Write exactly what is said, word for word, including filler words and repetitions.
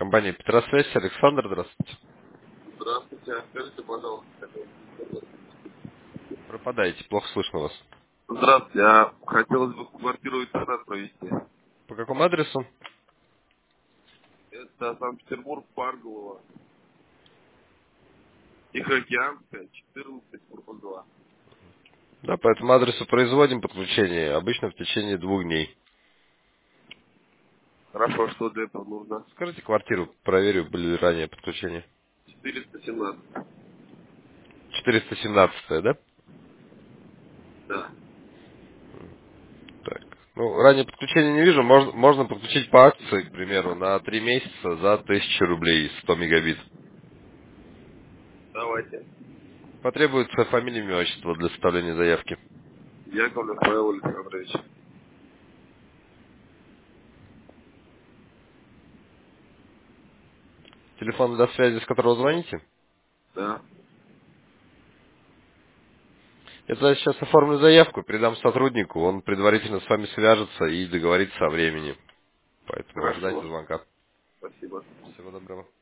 Компания Петросвязь, Александр, здравствуйте. Здравствуйте, а скажите, пожалуйста. Пропадаете, плохо слышно вас. Здравствуйте, а хотелось бы квартиру интернет провести. По какому адресу? Это Санкт-Петербург, Парголово, Тихоокеанская, четырнадцать, корпус два. Да, по этому адресу производим подключение, обычно в течение двух дней. Хорошо, что для этого нужно? Скажите квартиру, проверю, были ли ранее подключения. четыреста семнадцать. четыреста семнадцать, да? Да. Так. Ну, ранее подключения не вижу, можно, можно подключить по акции, к примеру, на три месяца за тысячу рублей, сто мегабит. Давайте. Потребуется фамилия, имя, отчество для составления заявки. Яковлев Павел Александрович. Телефон для связи, с которого звоните? Да. Это я сейчас оформлю заявку, передам сотруднику, он предварительно с вами свяжется и договорится о времени. Поэтому ожидайте Хорошо. звонка. Спасибо. Всего доброго.